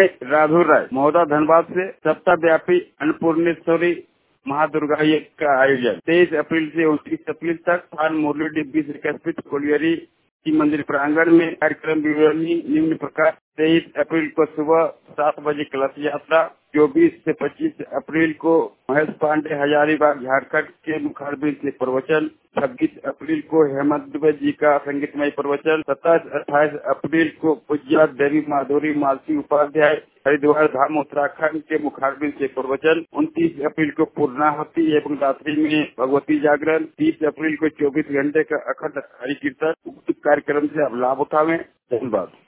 राधुर राय, महोदा, धनबाद से सप्ताह व्यापी अन्नपूर्णेश्वरी महादुर्गा यज्ञ का आयोजन 23 अप्रैल से 29 अप्रैल तक स्थान मुरली डिब्बी से कस्बित कोलियरी की मंदिर प्रांगण में। कार्यक्रम विवरणी निम्न प्रकार: 23 अप्रैल को सुबह 7 बजे कलश यात्रा, 24 से 25 अप्रैल को महेश पांडे हजारीबाग झारखंड के मुखारबिंद से प्रवचन, 26 अप्रैल को हेमंत दुबे जी का संगीतमय प्रवचन, 27-28 अप्रैल को पूज्य देवी माधुरी मालती उपाध्याय हरिद्वार धाम उत्तराखंड के मुखारबिंद से प्रवचन, 29 अप्रैल को पूर्णाहुति एवं रात्रि में भगवती जागरण, 30 अप्रैल को 24 घंटे का अखंड हरि कीर्तन। उक्त कार्यक्रम से आप लाभ उठावें। धन्यवाद।